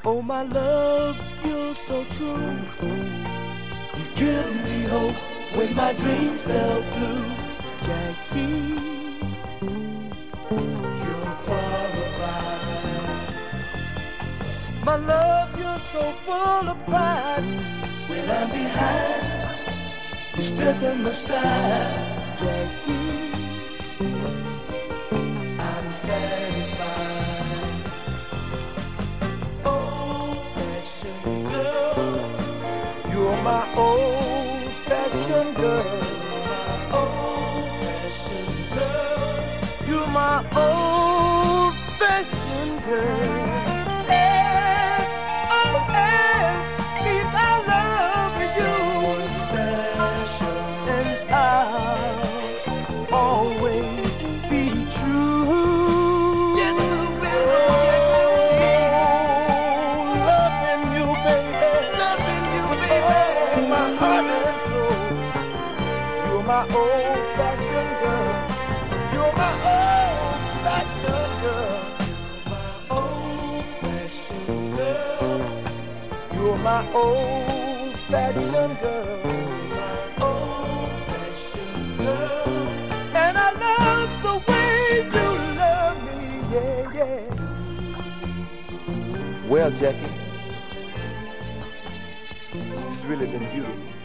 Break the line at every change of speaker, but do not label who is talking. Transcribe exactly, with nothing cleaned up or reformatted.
Oh, my love, you're so true. You give me hope when my dreams fell through. Jackie, you're qualified. My love, you're so full of pride. When I'm behind, you strengthen my stride. Jackie, I'm satisfied. Old-fashioned girl, you're my old-fashioned girl. You're my old-fashioned girl. Yes, oh yes, keep our love with you. Someone special, and I'll always be true. Yes, you will, yes, you will. Loving you, baby, loving you, baby. Oh, my heart and soul. You're my old-fashioned girl. You're my old-fashioned girl. You're my old-fashioned girl. You're my old-fashioned girl. And I love the way you love me, yeah, yeah. Well, Jackie, it's really been beautiful.